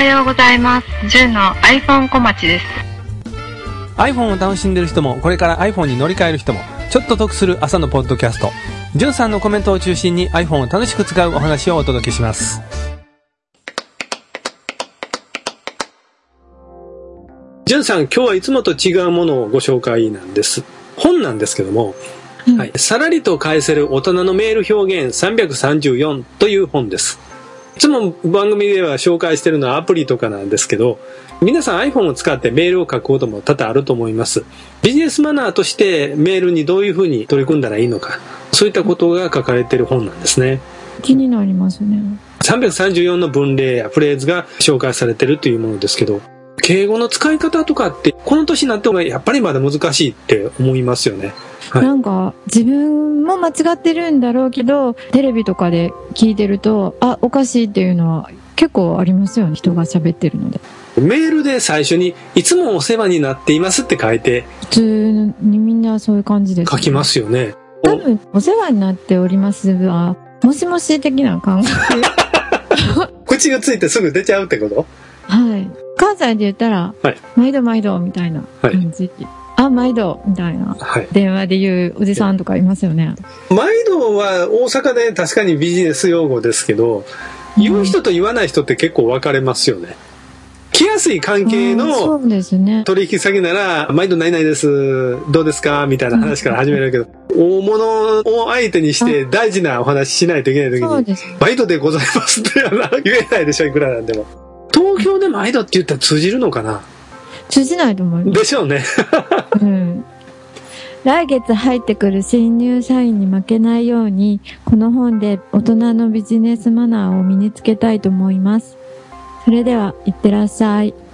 はようございます。ジュンの iPhone 小町です。 iPhone を楽しんでる人もこれから iPhone に乗り換える人もちょっと得する朝のポッドキャスト、ジュンさんのコメントを中心に iPhone を楽しく使うお話をお届けします。ジュンさん、今日はいつもと違うものをご紹介なんです。本なんですけども、はい、さらりと返せる大人のメール表現334という本です。いつも番組では紹介しているのはアプリとかなんですけど、皆さん iPhone を使ってメールを書くことも多々あると思います。ビジネスマナーとしてメールにどういうふうに取り組んだらいいのか、そういったことが書かれている本なんですね。 気になりますね。 334の文例やフレーズが紹介されているというものですけど、敬語の使い方とかってこの年になってもやっぱりまだ難しいって思いますよね。はい、 なんか自分も間違ってるんだろうけど、テレビとかで聞いてるとおかしいっていうのは結構ありますよね、人が喋ってるので。 メールで最初にいつもお世話になっていますって書いて、 普通にみんなそういう感じです、ね、 書きますよね。 多分お世話になっておりますはもしもし的な感覚口がついてすぐ出ちゃうってこと？ はい。関西で言ったら、はい、毎度毎度みたいな感じ、はい、毎度みたいな、はい、電話で言うおじさんとかいますよね。 毎度は大阪で確かにビジネス用語ですけど、言う人と言わない人って結構分かれますよね。来やすい関係の取引先なら、毎度何々です、どうですかみたいな話から始めるけど、大物を相手にして大事なお話しないといけない時に、毎度でございますって言えないでしょ、いくらなんでも。東京で毎度って言ったら通じるのかな？ 通じないと思います。 でしょうね。 うん。来月入ってくる新入社員に負けないように、この本で大人のビジネスマナーを身につけたいと思います。それでは、いってらっしゃい。